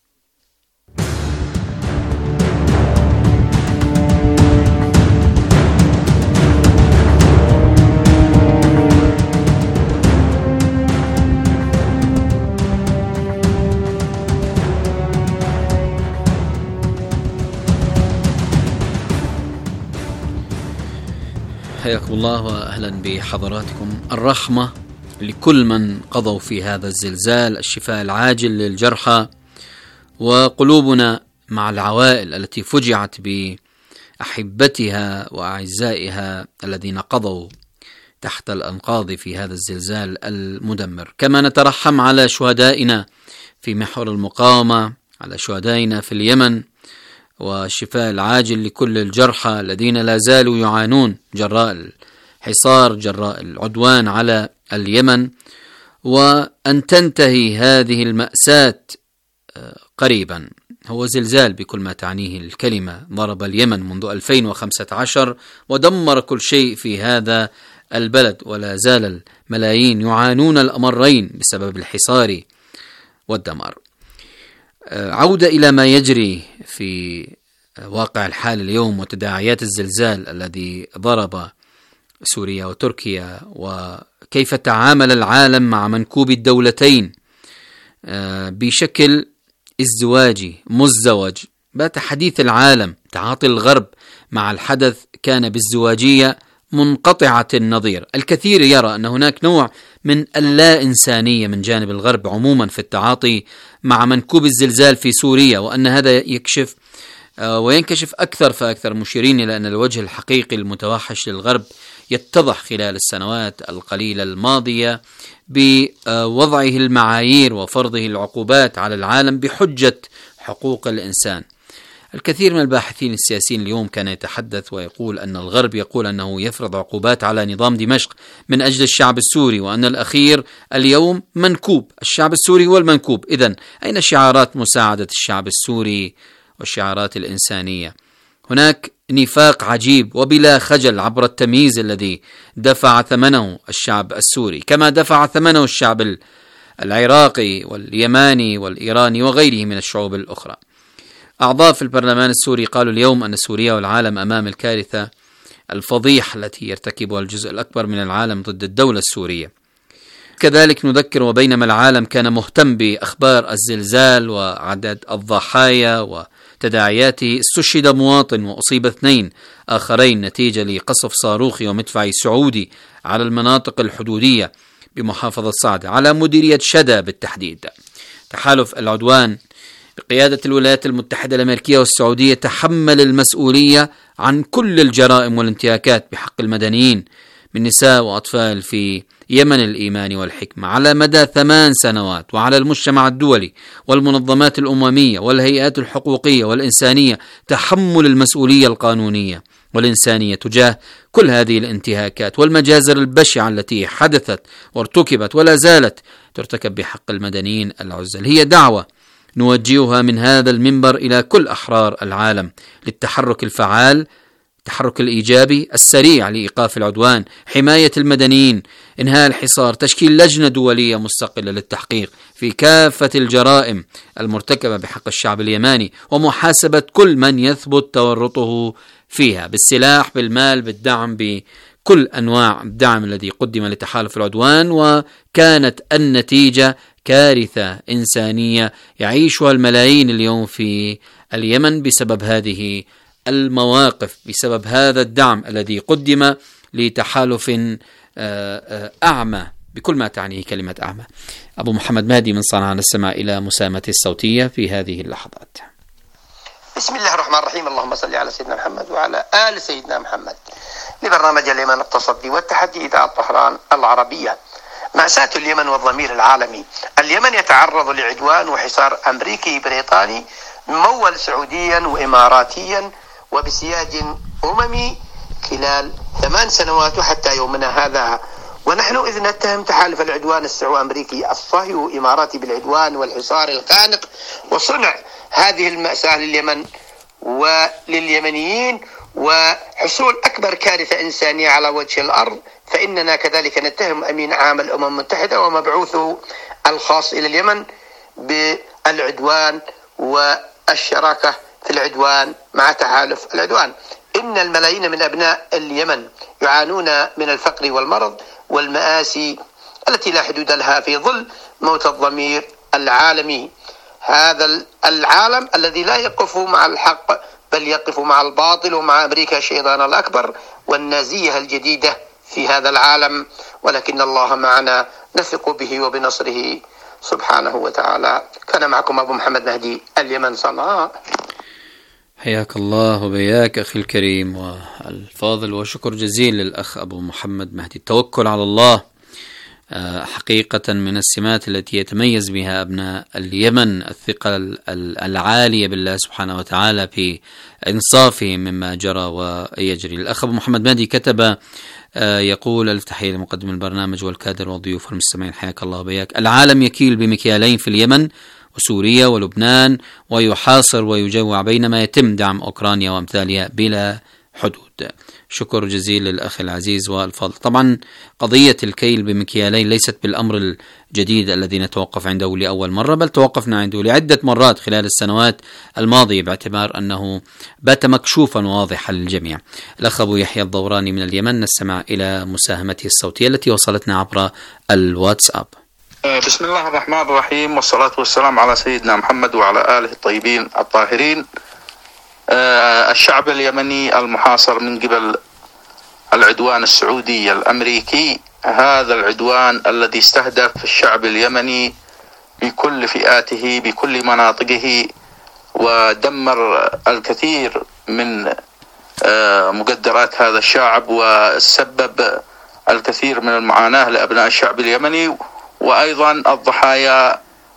حياكم الله وأهلا بحضراتكم. الرحمة لكل من قضوا في هذا الزلزال، الشفاء العاجل للجرحى، وقلوبنا مع العوائل التي فجعت بأحبتها وأعزائها الذين قضوا تحت الأنقاض في هذا الزلزال المدمر. كما نترحم على شهدائنا في محور المقاومة، على شهدائنا في اليمن، والشفاء العاجل لكل الجرحى الذين لا زالوا يعانون جراء الحصار، جراء العدوان على اليمن، وأن تنتهي هذه المأساة قريبا. هو زلزال بكل ما تعنيه الكلمة، ضرب اليمن منذ 2015 ودمر كل شيء في هذا البلد، ولا زال الملايين يعانون الأمرين بسبب الحصار والدمار. عودة إلى ما يجري في واقع الحال اليوم وتداعيات الزلزال الذي ضرب سوريا وتركيا، وكيف تعامل العالم مع منكوب الدولتين بشكل ازدواجي مزدوج. بات حديث العالم، تعاطي الغرب مع الحدث كان بازدواجية منقطعة النظير. الكثير يرى أن هناك نوع من اللا إنسانية من جانب الغرب عموما في التعاطي مع منكوب الزلزال في سوريا، وأن هذا يكشف وينكشف أكثر فأكثر، مشيرين إلى أن الوجه الحقيقي المتوحش للغرب يتضح خلال السنوات القليلة الماضية بوضعه المعايير وفرضه العقوبات على العالم بحجة حقوق الإنسان. الكثير من الباحثين السياسيين اليوم كان يتحدث ويقول أن الغرب يقول أنه يفرض عقوبات على نظام دمشق من أجل الشعب السوري، وأن الأخير اليوم منكوب، الشعب السوري هو المنكوب. إذن أين شعارات مساعدة الشعب السوري والشعارات الإنسانية؟ هناك نفاق عجيب وبلا خجل عبر التمييز الذي دفع ثمنه الشعب السوري، كما دفع ثمنه الشعب العراقي واليماني والإيراني وغيره من الشعوب الأخرى. أعضاء في البرلمان السوري قالوا اليوم أن سوريا والعالم أمام الكارثة الفضيحة التي يرتكبها الجزء الأكبر من العالم ضد الدولة السورية. كذلك نذكر، وبينما العالم كان مهتم بأخبار الزلزال وعدد الضحايا وتداعياته، استشهد مواطن وأصيب 2 آخرين نتيجة لقصف صاروخي ومدفعي سعودي على المناطق الحدودية بمحافظة صعدة، على مديرية شدا بالتحديد. تحالف العدوان بقيادة الولايات المتحدة الأمريكية والسعودية تحمل المسؤولية عن كل الجرائم والانتهاكات بحق المدنيين من نساء وأطفال في يمن الإيمان والحكمة على مدى 8 سنوات، وعلى المجتمع الدولي والمنظمات الأممية والهيئات الحقوقية والإنسانية تحمل المسؤولية القانونية والإنسانية تجاه كل هذه الانتهاكات والمجازر البشعة التي حدثت وارتكبت ولا زالت ترتكب بحق المدنيين العزل. هي دعوة نوجهها من هذا المنبر إلى كل أحرار العالم للتحرك الفعال، التحرك الإيجابي السريع لإيقاف العدوان، حماية المدنيين، إنهاء الحصار، تشكيل لجنة دولية مستقلة للتحقيق في كافة الجرائم المرتكبة بحق الشعب اليماني، ومحاسبة كل من يثبت تورطه فيها بالسلاح، بالمال، بالدعم، بكل أنواع الدعم الذي قدم لتحالف العدوان. وكانت النتيجة كارثة إنسانية يعيشها الملايين اليوم في اليمن بسبب هذه المواقف، بسبب هذا الدعم الذي قدم لتحالف أعمى بكل ما تعنيه كلمة أعمى. أبو محمد مهدي من صنعاء نستمع إلى مساهمته الصوتية في هذه اللحظات. بسم الله الرحمن الرحيم. اللهم صل على سيدنا محمد وعلى آل سيدنا محمد. لبرنامج اليمن التصدي والتحدي إذاعة طهران العربية. مأساة اليمن والضمير العالمي. اليمن يتعرض لعدوان وحصار أمريكي بريطاني ممول سعوديا وإماراتيا وبسياج أممي خلال 8 سنوات وحتى يومنا هذا، ونحن إذ نتهم تحالف العدوان السعودي أمريكي الصهيوني إماراتي بالعدوان والحصار الخانق وصنع هذه المأساة لليمن ولليمنيين وحصول أكبر كارثة إنسانية على وجه الأرض، فإننا كذلك نتهم أمين عام الأمم المتحدة ومبعوثه الخاص إلى اليمن بالعدوان والشراكة في العدوان مع تحالف العدوان. إن الملايين من أبناء اليمن يعانون من الفقر والمرض والمآسي التي لا حدود لها في ظل موت الضمير العالمي. هذا العالم الذي لا يقف مع الحق بل يقف مع الباطل ومع أمريكا الشيطان الأكبر والنازية الجديدة في هذا العالم، ولكن الله معنا نثق به وبنصره سبحانه وتعالى. كان معكم أبو محمد مهدي، اليمن صنعاء. حياك الله وبياك أخي الكريم والفاضل، وشكر جزيل للأخ أبو محمد مهدي. التوكل على الله حقيقة من السمات التي يتميز بها أبناء اليمن، الثقة العالية بالله سبحانه وتعالى في إنصافهم مما جرى ويجري. الأخ أبو محمد مهدي كتب يقول: ألف تحية لمقدم البرنامج والكادر والضيوف والمستمعين، حياك الله وبياك. العالم يكيل بمكيالين في اليمن وسوريا ولبنان ويحاصر ويجوع، بينما يتم دعم أوكرانيا وأمثالها بلا حدود. شكر جزيل للأخ العزيز والفضل. طبعا قضية الكيل بمكيالين ليست بالأمر الجديد الذي نتوقف عنده لأول مرة، بل توقفنا عنده لعدة مرات خلال السنوات الماضية، باعتبار أنه بات مكشوفا واضحا للجميع. الأخ أبو يحيى الضوراني من اليمن، نستمع إلى مساهمته الصوتية التي وصلتنا عبر الواتساب. بسم الله الرحمن الرحيم، والصلاة والسلام على سيدنا محمد وعلى آله الطيبين الطاهرين. الشعب اليمني المحاصر من قبل العدوان السعودي الأمريكي، هذا العدوان الذي استهدف الشعب اليمني بكل فئاته بكل مناطقه، ودمر الكثير من مقدرات هذا الشعب، وسبب الكثير من المعاناة لأبناء الشعب اليمني، وأيضا الضحايا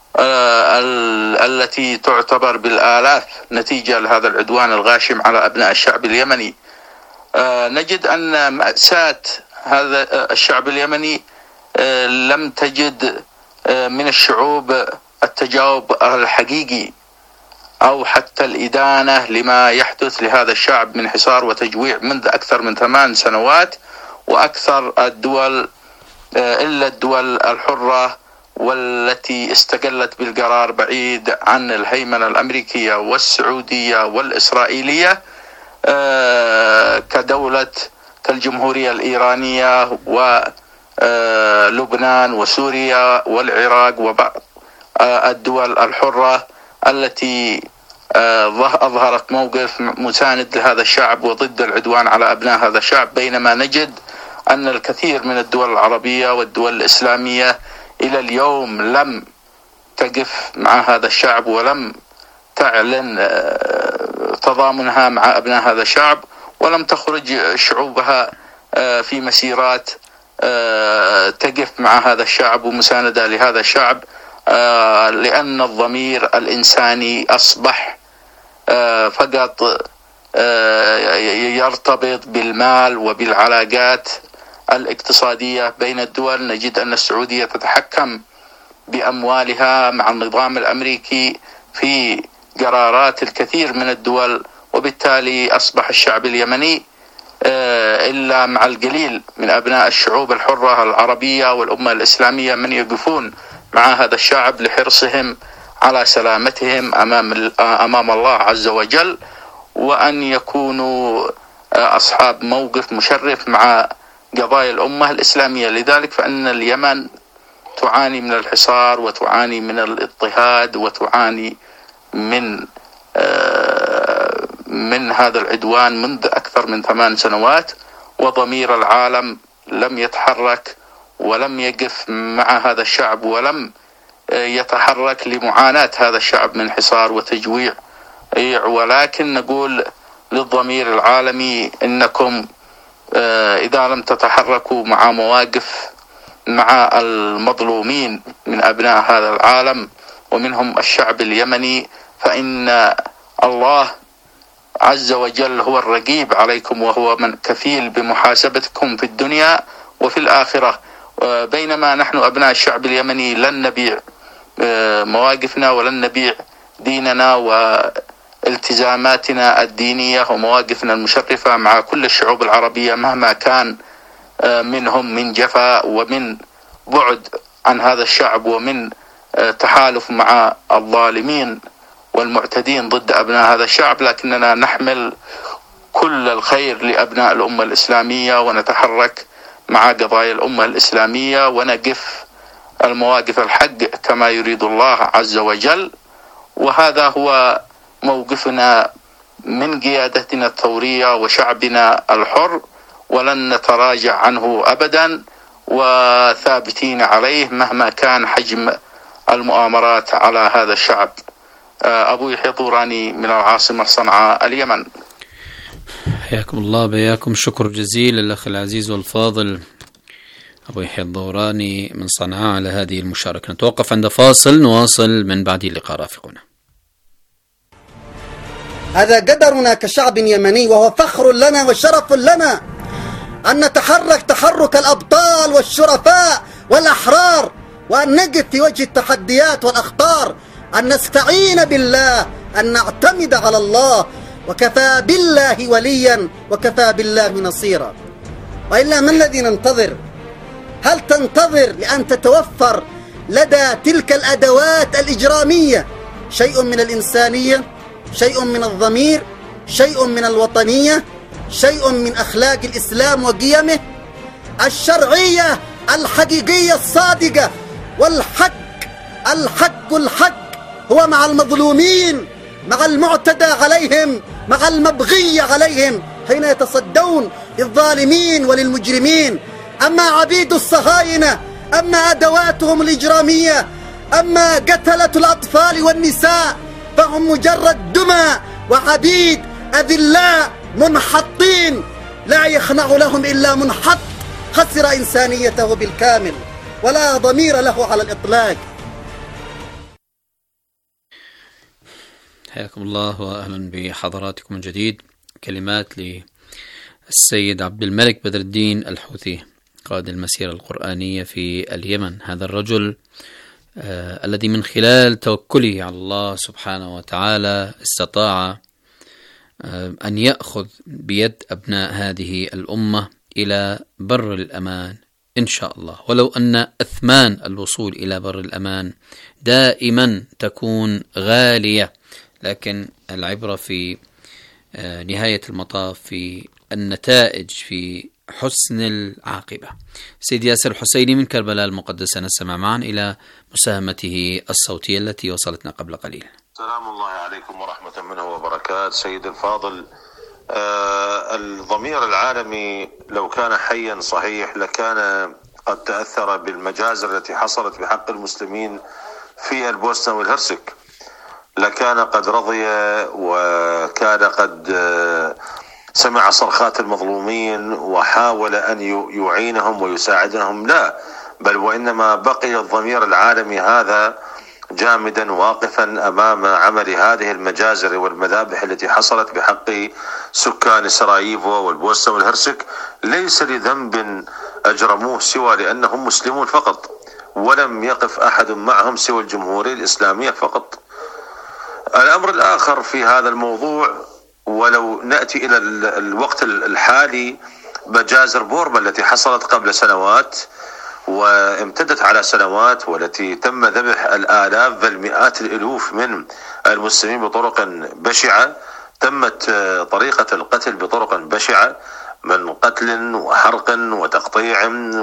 التي تعتبر بالآلاف نتيجة لهذا العدوان الغاشم على أبناء الشعب اليمني. نجد أن مأساة هذا الشعب اليمني لم تجد من الشعوب التجاوب الحقيقي أو حتى الإدانة لما يحدث لهذا الشعب من حصار وتجويع منذ أكثر من 8 سنوات، وأكثر الدول إلا الدول الحرة والتي استقلت بالقرار بعيد عن الهيمنة الأمريكية والسعودية والإسرائيلية كدولة كالجمهورية الإيرانية ولبنان وسوريا والعراق وبعض الدول الحرة التي أظهرت موقف مساند لهذا الشعب وضد العدوان على أبناء هذا الشعب، بينما نجد أن الكثير من الدول العربية والدول الإسلامية إلى اليوم لم تقف مع هذا الشعب ولم تعلن تضامنها مع أبناء هذا الشعب، ولم تخرج شعوبها في مسيرات تقف مع هذا الشعب ومساندة لهذا الشعب، لأن الضمير الإنساني أصبح فقط يرتبط بالمال وبالعلاقات الاقتصادية بين الدول. نجد أن السعودية تتحكم بأموالها مع النظام الأمريكي في قرارات الكثير من الدول، وبالتالي أصبح الشعب اليمني إلا مع القليل من أبناء الشعوب الحرة العربية والأمة الإسلامية من يقفون مع هذا الشعب لحرصهم على سلامتهم أمام الله عز وجل، وأن يكونوا أصحاب موقف مشرف مع قضايا الأمة الإسلامية. لذلك فإن اليمن تعاني من الحصار وتعاني من الاضطهاد وتعاني من هذا العدوان منذ أكثر من 8 سنوات، وضمير العالم لم يتحرك ولم يقف مع هذا الشعب ولم يتحرك لمعاناة هذا الشعب من حصار وتجويع. ولكن نقول للضمير العالمي إنكم إذا لم تتحركوا مع مواقف مع المظلومين من أبناء هذا العالم ومنهم الشعب اليمني، فإن الله عز وجل هو الرقيب عليكم، وهو من كفيل بمحاسبتكم في الدنيا وفي الآخرة. بينما نحن أبناء الشعب اليمني لن نبيع مواقفنا ولن نبيع ديننا والتزاماتنا الدينية ومواقفنا المشرفة مع كل الشعوب العربية مهما كان منهم من جفاء ومن بعد عن هذا الشعب ومن تحالف مع الظالمين والمعتدين ضد أبناء هذا الشعب. لكننا نحمل كل الخير لأبناء الأمة الإسلامية ونتحرك مع قضايا الأمة الإسلامية ونقف المواقف الحق كما يريد الله عز وجل. وهذا هو موقفنا من قيادتنا الثورية وشعبنا الحر، ولن نتراجع عنه أبدا وثابتين عليه مهما كان حجم المؤامرات على هذا الشعب. أبو يحيى الضوراني من العاصمة صنعاء اليمن. حياكم الله، بياكم. شكر جزيل للأخ العزيز والفاضل أبو يحيى الضوراني من صنعاء على هذه المشاركة. نتوقف عند فاصل، نواصل من بعد اللقاء رافقنا. هذا قدرنا كشعب يمني، وهو فخر لنا وشرف لنا أن نتحرك تحرك الأبطال والشرفاء والأحرار، وأن نقف في وجه التحديات والأخطار، أن نستعين بالله، أن نعتمد على الله، وكفى بالله وليا وكفى بالله نصيرا. وإلا ما الذي ننتظر؟ هل تنتظر لأن تتوفر لدى تلك الأدوات الإجرامية شيء من الإنسانية، شيء من الضمير، شيء من الوطنية، شيء من أخلاق الإسلام وقيمه الشرعية الحقيقية الصادقة؟ والحق الحق هو مع المظلومين، مع المعتدى عليهم، مع المبغي عليهم حين يتصدون للظالمين وللمجرمين. أما عبيد الصهاينة، أما أدواتهم الإجرامية، أما قتلة الأطفال والنساء، فهم مجرد دمى وعبيد أذلاء منحطين، لا يخنع لهم إلا منحط خسر إنسانيته بالكامل ولا ضمير له على الإطلاق. حياكم الله وأهلا بحضراتكم من جديد. كلمات للسيد عبد الملك بدر الدين الحوثي قائد المسيرة القرآنية في اليمن، هذا الرجل الذي من خلال توكله على الله سبحانه وتعالى استطاع أن يأخذ بيد أبناء هذه الأمة إلى بر الأمان إن شاء الله، ولو أن أثمان الوصول إلى بر الأمان دائما تكون غالية، لكن العبرة في نهاية المطاف في النتائج، في حسن العاقبة. سيد ياسر الحسيني من كربلاء المقدسة نستمع معا إلى مساهمته الصوتية التي وصلتنا قبل قليل. سلام الله عليكم ورحمة منه وبركاته. سيد الفاضل، الضمير العالمي لو كان حيا صحيح لكان قد تأثر بالمجازر التي حصلت بحق المسلمين في البوسنة والهرسك، لكان قد رضي وكان قد سمع صرخات المظلومين وحاول أن يعينهم ويساعدهم. لا، بل وإنما بقي الضمير العالمي هذا جامدا واقفا أمام عمل هذه المجازر والمذابح التي حصلت بحق سكان سراييفو والبوسنة والهرسك، ليس لذنب أجرموه سوى لأنهم مسلمون فقط، ولم يقف أحد معهم سوى الجمهورية الإسلامية فقط. الأمر الآخر في هذا الموضوع، ولو نأتي إلى الوقت الحالي، مجازر بورما التي حصلت قبل سنوات وامتدت على سنوات، والتي تم ذبح الآلاف بل مئات الألوف من المسلمين بطرق بشعة، تمت طريقة القتل بطرق بشعة من قتل وحرق وتقطيع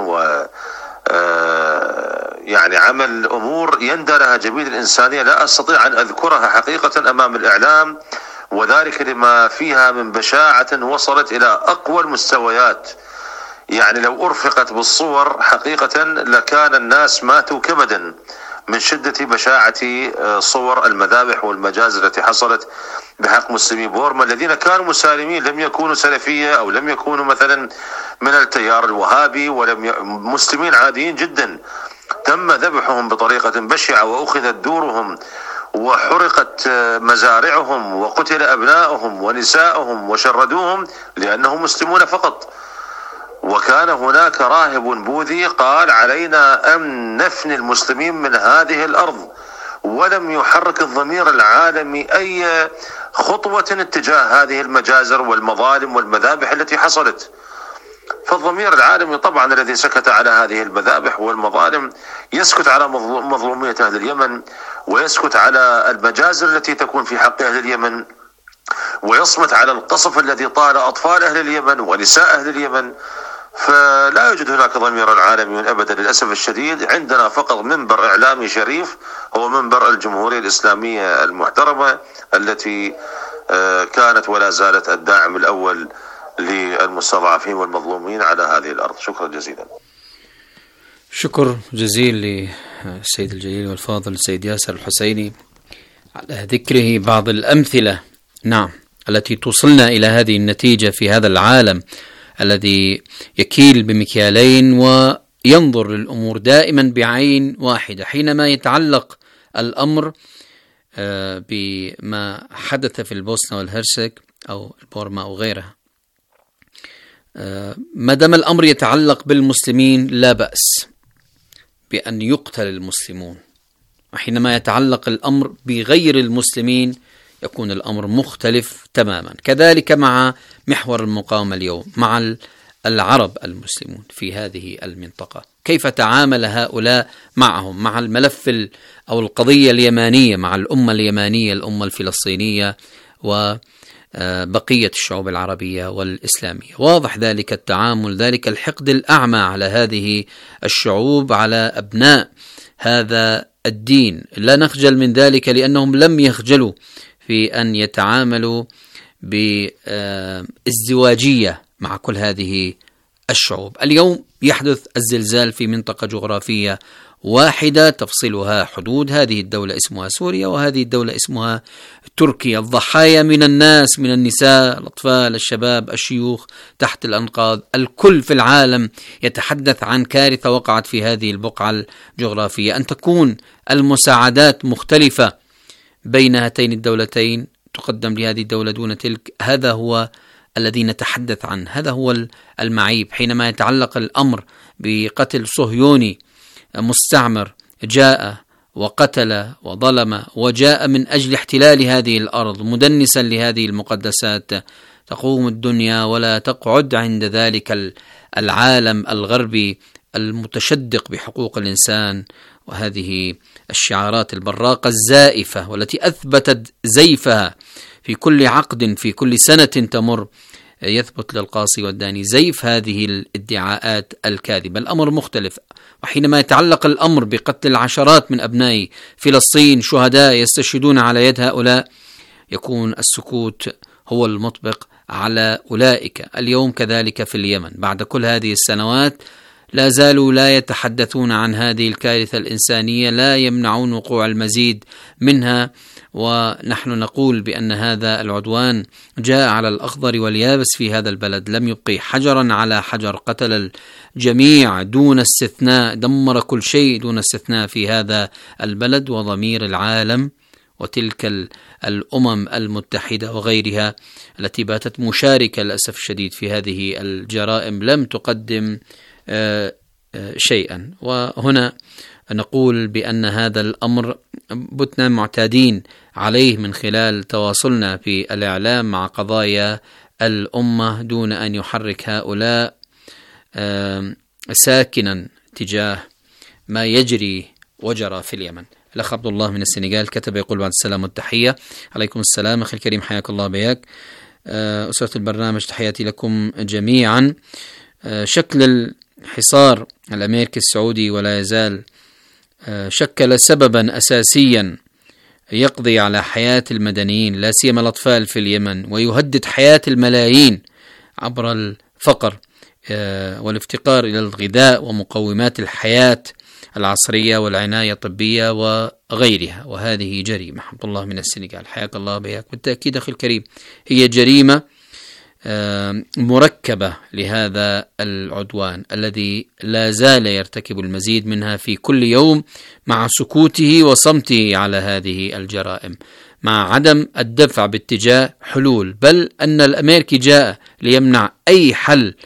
يعني عمل أمور يندى لها جبين الإنسانية لا أستطيع أن أذكرها حقيقة أمام الإعلام، وذلك لما فيها من بشاعة وصلت إلى أقوى المستويات. يعني لو أرفقت بالصور حقيقة لكان الناس ماتوا كبدا من شدة بشاعة صور المذابح والمجازر التي حصلت بحق مسلمي بورما الذين كانوا مسالمين، لم يكونوا سلفية أو لم يكونوا مثلا من التيار الوهابي، مسلمين عاديين جدا. تم ذبحهم بطريقة بشعة وأخذت دورهم وحرقت مزارعهم وقتل أبنائهم ونسائهم وشردوهم لأنهم مسلمون فقط. وكان هناك راهب بوذي قال علينا أن نفني المسلمين من هذه الأرض، ولم يحرك الضمير العالمي أي خطوة اتجاه هذه المجازر والمظالم والمذابح التي حصلت. فالضمير العالمي طبعا الذي سكت على هذه المذابح والمظالم يسكت على مظلومية أهل اليمن، ويسكت على المجازر التي تكون في حق أهل اليمن، ويصمت على القصف الذي طال أطفال أهل اليمن ونساء أهل اليمن. فلا يوجد هناك ضمير عالمي أبدا للأسف الشديد. عندنا فقط منبر إعلامي شريف هو منبر الجمهورية الإسلامية المحترمة التي كانت ولا زالت الداعم الأول للمستضعفين والمظلومين على هذه الأرض. شكرا جزيلا. شكر جزيل للسيد الجليل والفاضل السيد ياسر الحسيني على ذكره بعض الأمثلة التي توصلنا إلى هذه النتيجة في هذا العالم الذي يكيل بمكيالين وينظر للأمور دائما بعين واحدة. حينما يتعلق الأمر بما حدث في البوسنة والهرسك أو البورما أو غيرها، ما دام الأمر يتعلق بالمسلمين لا بأس بأن يقتل المسلمون، وحينما يتعلق الأمر بغير المسلمين يكون الأمر مختلف تماما. كذلك مع محور المقاومة اليوم مع العرب المسلمون في هذه المنطقة، كيف تعامل هؤلاء معهم، مع الملف أو القضية اليمانية، مع الأمة اليمانية، الأمة الفلسطينية وبقية الشعوب العربية والإسلامية. واضح ذلك التعامل، ذلك الحقد الأعمى على هذه الشعوب، على أبناء هذا الدين. لا نخجل من ذلك لأنهم لم يخجلوا في أن يتعاملوا بازدواجية مع كل هذه الشعوب. اليوم يحدث الزلزال في منطقة جغرافية واحدة تفصلها حدود، هذه الدولة اسمها سوريا وهذه الدولة اسمها تركيا. الضحايا من الناس، من النساء، الأطفال، الشباب، الشيوخ تحت الأنقاض. الكل في العالم يتحدث عن كارثة وقعت في هذه البقعة الجغرافية. أن تكون المساعدات مختلفة بين هاتين الدولتين، تقدم لهذه الدولة دون تلك، هذا هو الذي نتحدث عنه، هذا هو المعيب. حينما يتعلق الأمر بقتل صهيوني مستعمر جاء وقتل وظلم وجاء من أجل احتلال هذه الأرض مدنسا لهذه المقدسات، تقوم الدنيا ولا تقعد عند ذلك العالم الغربي المتشدق بحقوق الإنسان وهذه الشعارات البراقة الزائفة والتي أثبتت زيفها في كل عقد، في كل سنة تمر يثبت للقاصي والداني زيف هذه الادعاءات الكاذبة. الأمر مختلف. وحينما يتعلق الأمر بقتل العشرات من أبناء فلسطين شهداء يستشهدون على يد هؤلاء، يكون السكوت هو المطبق على أولئك. اليوم كذلك في اليمن بعد كل هذه السنوات لا زالوا لا يتحدثون عن هذه الكارثة الإنسانية، لا يمنعون وقوع المزيد منها. ونحن نقول بأن هذا العدوان جاء على الأخضر واليابس في هذا البلد، لم يبقي حجرا على حجر، قتل الجميع دون استثناء، دمر كل شيء دون استثناء في هذا البلد. وضمير العالم وتلك الأمم المتحدة وغيرها التي باتت مشاركة للأسف الشديد في هذه الجرائم لم تقدم شيئا. وهنا نقول بأن هذا الأمر بتنا معتادين عليه من خلال تواصلنا في الإعلام مع قضايا الأمة دون أن يحرك هؤلاء ساكنا تجاه ما يجري وجرى في اليمن. الأخ عبد الله من السنغال كتب يقول بعد السلام والتحية. عليكم السلام أخي الكريم، حياك الله بياك. أسرة البرنامج تحياتي لكم جميعا. شكل الحصار الأمريكي السعودي ولا يزال شكل سببا أساسيا يقضي على حياة المدنيين لا سيما الأطفال في اليمن، ويهدد حياة الملايين عبر الفقر والافتقار إلى الغذاء ومقومات الحياة العصرية والعناية الطبية وغيرها، وهذه جريمة. حمد الله من السنغال، حياك الله بياك. بالتأكيد أخي الكريم هي جريمة مركبة لهذا العدوان الذي لا زال يرتكب المزيد منها في كل يوم، مع سكوته وصمته على هذه الجرائم، مع عدم الدفع باتجاه حلول، بل أن الأمريكي جاء ليمنع أي حل